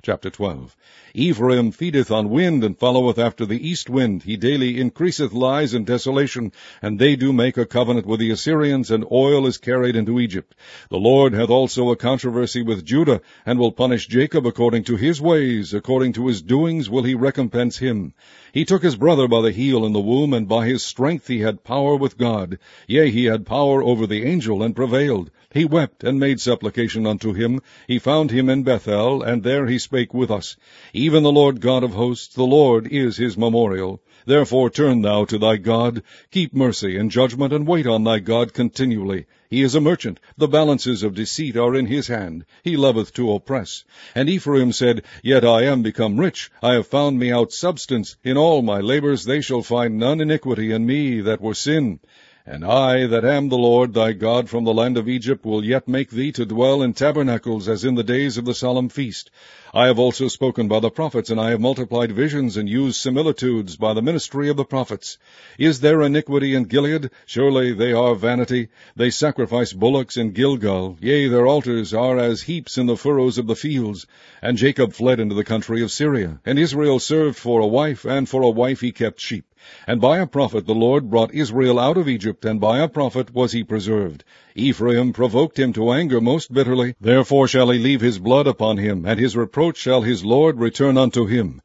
Chapter 12. Ephraim feedeth on wind, and followeth after the east wind. He daily increaseth lies and desolation, and they do make a covenant with the Assyrians, and oil is carried into Egypt. The Lord hath also a controversy with Judah, and will punish Jacob according to his ways, according to his doings will he recompense him. He took his brother by the heel in the womb, and by his strength he had power with God. Yea, he had power over the angel, and prevailed. He wept, and made supplication unto him. He found him in Bethel, and there he spake with us. Even the Lord God of hosts, the Lord is his memorial. Therefore turn thou to thy God, keep mercy and judgment, and wait on thy God continually. He is a merchant, the balances of deceit are in his hand. He loveth to oppress. And Ephraim said, Yet I am become rich, I have found me out substance. In all my labors they shall find none iniquity in me that were sin. And I, that am the Lord thy God from the land of Egypt, will yet make thee to dwell in tabernacles, as in the days of the solemn feast. I have also spoken by the prophets, and I have multiplied visions, and used similitudes by the ministry of the prophets. Is there iniquity in Gilead? Surely they are vanity. They sacrifice bullocks in Gilgal. Yea, their altars are as heaps in the furrows of the fields. And Jacob fled into the country of Syria. And Israel served for a wife, and for a wife he kept sheep. And by a prophet the Lord brought Israel out of Egypt, and by a prophet was he preserved. Ephraim provoked him to anger most bitterly. Therefore shall he leave his blood upon him, and his reproach shall his Lord return unto him.